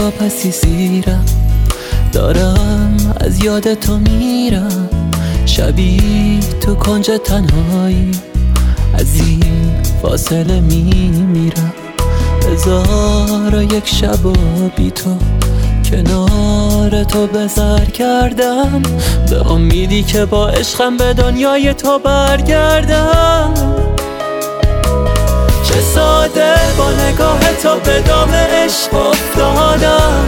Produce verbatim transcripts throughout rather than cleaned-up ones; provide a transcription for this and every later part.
واپسی زیرم، دارم از یاد تو میرم. شبی تو کنج تنهایی از این فاصله میمیرم. هزار و یک شب و بی تو کنار تو به سر کردم، به امیدی که با عشقم به دنیای تو برگردم. چه ساده با نگاه تو به دام عشق افتادم،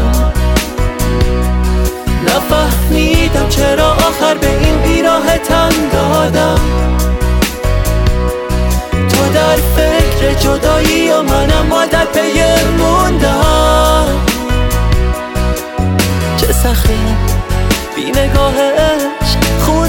نفهمیدم چرا آخر به این بیراه تن دادم. تو در فکر جدایی و منم مادر پی موندم. چه سخته بی نگاه عشق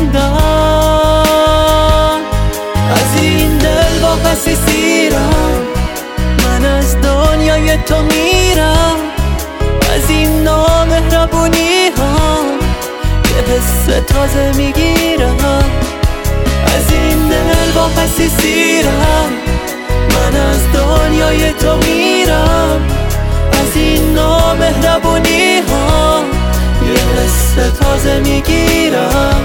خوندم. از این دل واپسی سیرم، من از دنیای تو میرم. از این نامهربونی ها یه حس تازه میگیرم. از این دل واپسی سیرم، من از دنیای تو میرم. از این نامهربونی ها یه حس تازه میگیرم.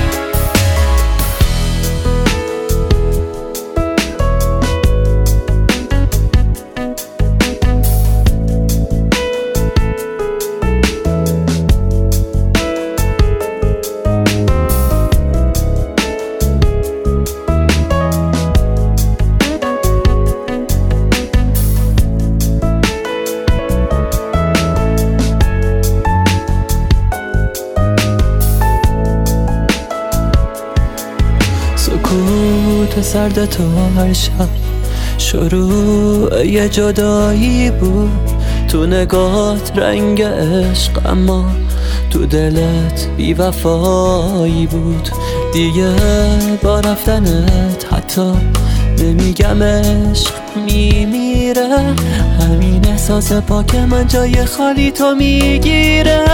سکوت سرد تو هر شب شروع یه جدایی بود. تو نگات رنگ عشق اما تو دلت بی وفایی بود. دیگه با رفتنت حتی نمیگم عشق میمیره. همین احساس پاک من جای خالی تو میگیره.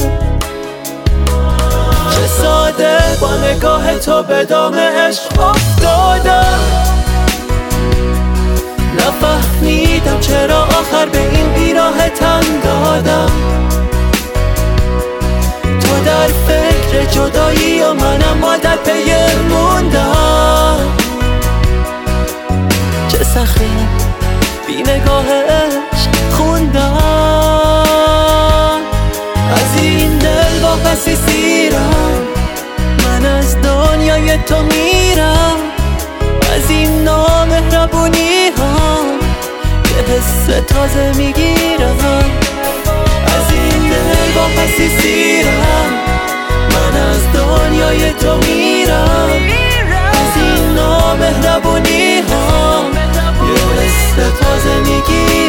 چه ساده با نگاه تو به دام عشق افتادم، نفهمیدم چرا آخر به این بیراه تن دادم. تو در فکر جدایی و منم مادر پی موندم. چه سخته بی نگاه عشق خوندم. از این دل واپسی سیرم، من از دنیای تو میرم. از این نامهربونی ها یه حس تازه میگیرم. از این دل واپسی سیرم، من از دنیای تو میرم. از این نامهربونی ها یه حس تازه میگیرم.